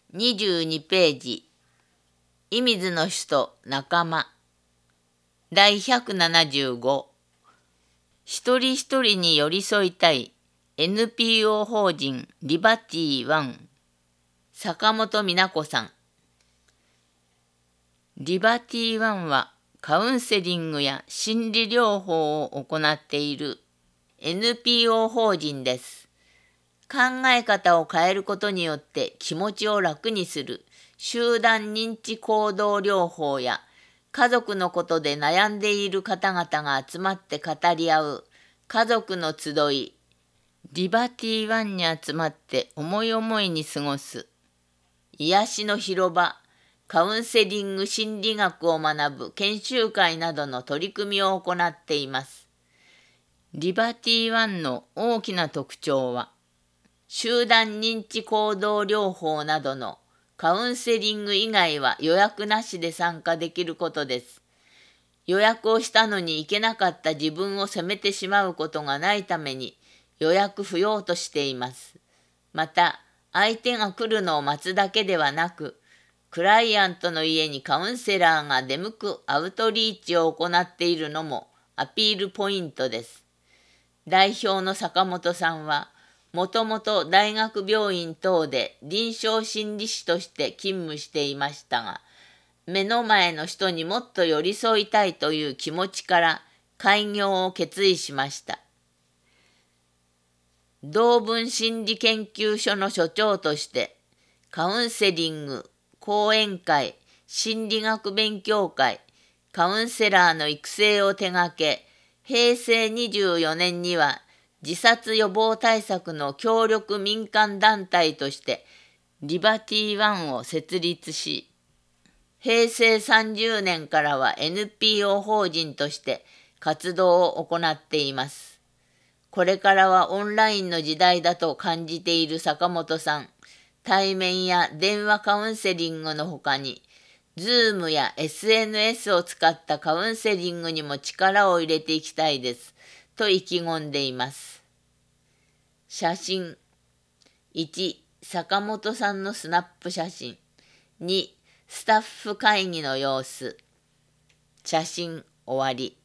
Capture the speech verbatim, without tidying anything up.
にじゅうにページ、射水の人と仲間。だいひゃくななじゅうご。一人一人に寄り添いたい エヌピーオー 法人リバティワン。坂本美奈子さん。リバティワンはカウンセリングや心理療法を行っている エヌピーオー 法人です。考え方を変えることによって気持ちを楽にする集団認知行動療法や、家族のことで悩んでいる方々が集まって語り合う家族の集い、リバティワンに集まって思い思いに過ごす癒しの広場、カウンセリング心理学を学ぶ研修会などの取り組みを行っています。リバティワンの大きな特徴は、集団認知行動療法などのカウンセリング以外は予約なしで参加できることです。予約をしたのに行けなかった自分を責めてしまうことがないために予約不要としています。また、相手が来るのを待つだけではなく、クライアントの家にカウンセラーが出向くアウトリーチを行っているのもアピールポイントです。代表の坂本さんは、もともと大学病院等で臨床心理士として勤務していましたが、目の前の人にもっと寄り添いたいという気持ちから開業を決意しました。同文心理研究所の所長として、カウンセリング、講演会、心理学勉強会、カウンセラーの育成を手掛け、へいせいにじゅうよねんには自殺予防対策の協力民間団体としてリバティワンを設立し、へいせいさんじゅうねんからは エヌピーオー 法人として活動を行っています。これからはオンラインの時代だと感じている坂本さん、対面や電話カウンセリングのほかに、Zoom や エスエヌエス を使ったカウンセリングにも力を入れていきたいです、と意気込んでいます。写真。いち、坂本さんのスナップ写真。に、スタッフ会議の様子。写真終わり。